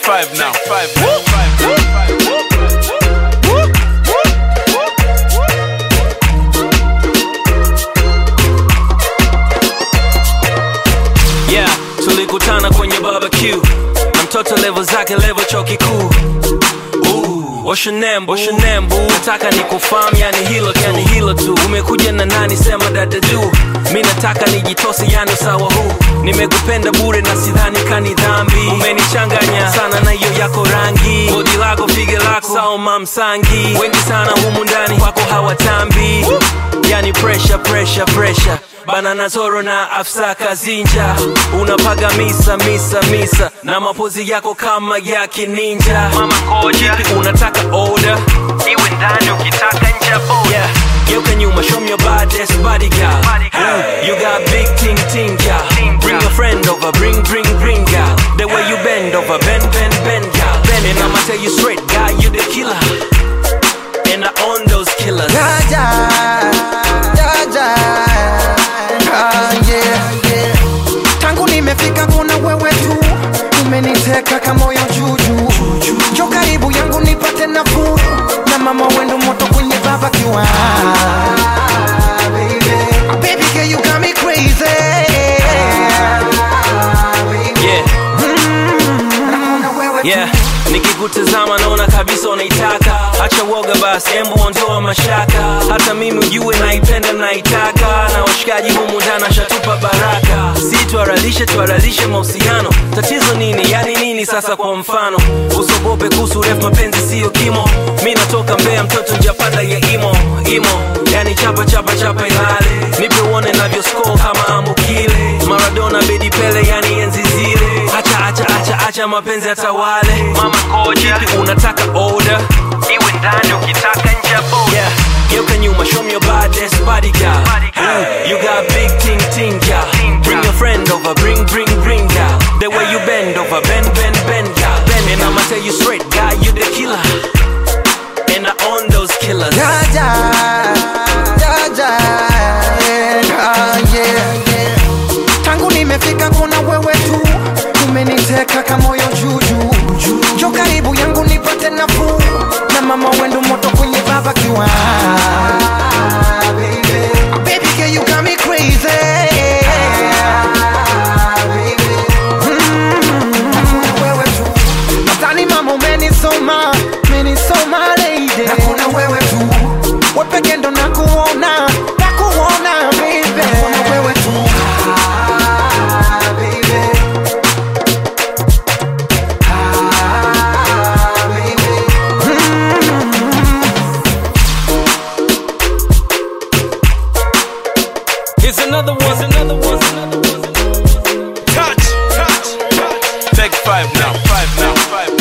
5 now. Yeah, tulikutana kwenye barbecue na mtoto level zake level chuo kikuu. What's your name, boo? Nataka nikufahamu, yani hilo tu. Umekuja na nani, sema dada du. Mi nataka nijitose, yani sawa huu. Nimekupenda bure na sidhani kani dhambi. Umenichanganya sana na hiyo yako rangi. Body lako, figure lako, sawa mamsangi. Wengi sana humu ndani, wako hawatambi. Yani pressure Banana Zoro na Afsa Kazinja. Unapaga misa na mapozi yako kama ya kininja. Mama koja, kipi unataka order? Iwe ndani ukitaka nje boda. Yeah, geuka nyuma, show me your baddest body girl. You got big ting girl. Bring your friend over, bring girl. The way you bend over, bend girl. And I'ma tell you straight, guy, you the killer. And I own those killers. Tangu nimefika kuna wewe tu. Umeniteka kama moyo juju. Njoo karibu yangu nipate nafuu. Na mama wendo moto kwenye barbecue. Baby girl, you got me crazy. Yeah, nikikutazama naona kabisa unaitaka. Acha woga basi, embu ondoa mashaka. Hata mimi ujue naipenda naitaka. Na washikaji humu ndani shatupa baraka. Si tuaralishe mahusiano. Tatizo nini, yani nini sasa kwa mfano? Usogope kuhusu ref, mapenzi siyo kimo. Mi natoka Mbeya, mtoto njapanda ya imo. Yani chapa ilale. Nipe uone navyo score kama Ambukile. Maradona, Bedi Pele, yani enzi zile. Acha mapenzi atawale. Mama koja, kipi unataka order? Iwe ndani ukitaka nje boda. Yeah, geuka nyuma, show me your baddest body girl. You got big ting girl. Bring your friend over, bring girl. The way you bend over, bend girl. And I'ma tell you straight, guy, you the killer. And I own those killers. Tangu nimefika kuna wewe tu. Umeniteka kama moyo juju. Njoo karibu yangu nipate nafuu. Na mama wendo moto kwenye barbecue. Baby girl, you got me crazy. Wewe tu. Nadhani mama umenisoma lady. Na kuna wewe tu. Wewe pekee ndo nakuona baby. Kuna wewe tu. Here's another one. Touch. Take 5 now.